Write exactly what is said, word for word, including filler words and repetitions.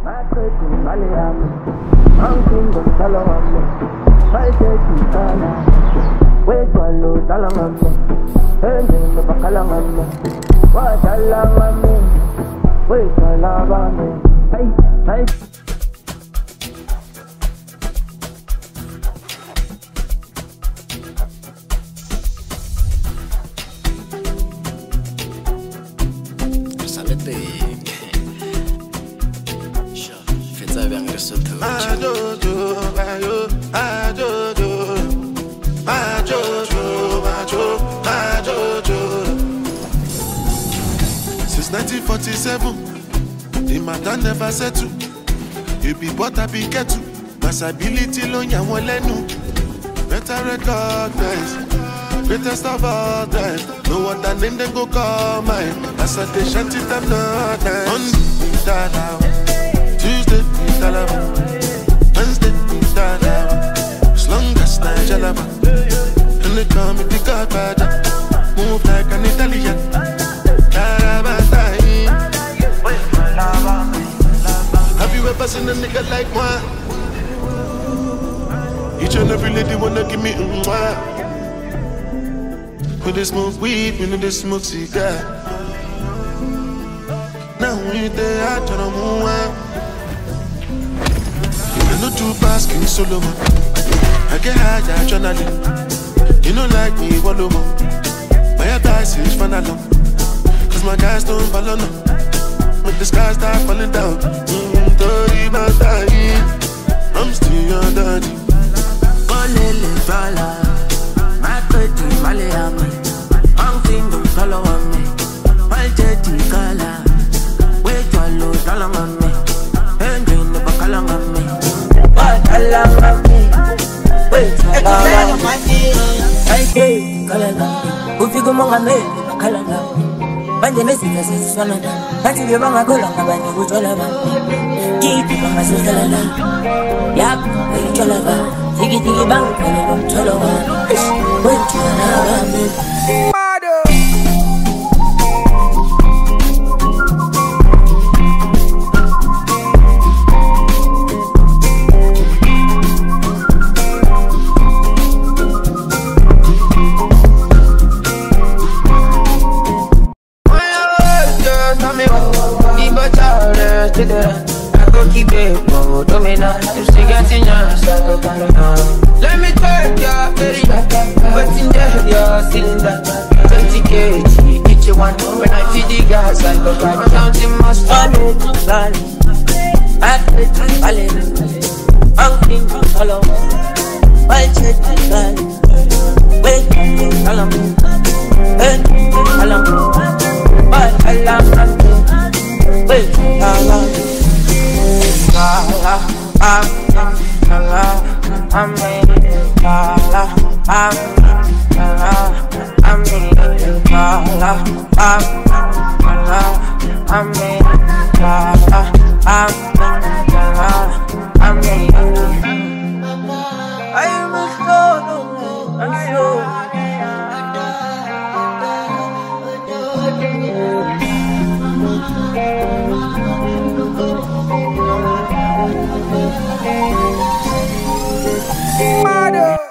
Since nineteen forty-seven, the matter never settle. You be what I be get to. Masability lo ya won lenu. Better recognize, greatest of all time. No other name they go call mine. As I dey shanty them not nice. Monday, Dada, Tuesday, Dalaba, Wednesday, Dada. As long as I jalaba, and they call me the Godfather. Move like an Italian. Have you ever seen a nigga like one? Each and every lady wanna give me a mwah. When they smoke weed, when they smoke cigar. Now we there, I turn on move. I know two basking solo man. I get high, I journaling. You know like me, one more. My advice is fun along. Cause my guys don't follow no. Make the sky start falling down. Mm, dirty, my daddy. I'm still your daddy. Olele fala, my pretty Malayami. I'm thinking follow on me. My jetty color. Wait your load, along on me. Engine the back along on me. What along on me? Wait, along on me. I can't call it. If you go on me, call it. Banje mesika siswana Bati beba ngakola ngabani kutola ba Kiti banga sisala la Yap, kutola ba Tiki tiki bang kene kutola ba Wetu na ba I go keep it, go domina. You still getting your circle, let me take your area, but in there you're cylinder. twenty kilograms, each one. When I feed the gas, I go back counting my solid, solid. I take the solid, I'm thinking follow. I check the solid, wait, follow me, hey, follow me, but I love my. Wait, la la, la la, I'm, la la, I'm in, la la, I'm, la la, I'm in, la la, I'm, la la, I'm in, la la, I'm, la la, I'm in. I am a solo, I'm sure. Mother.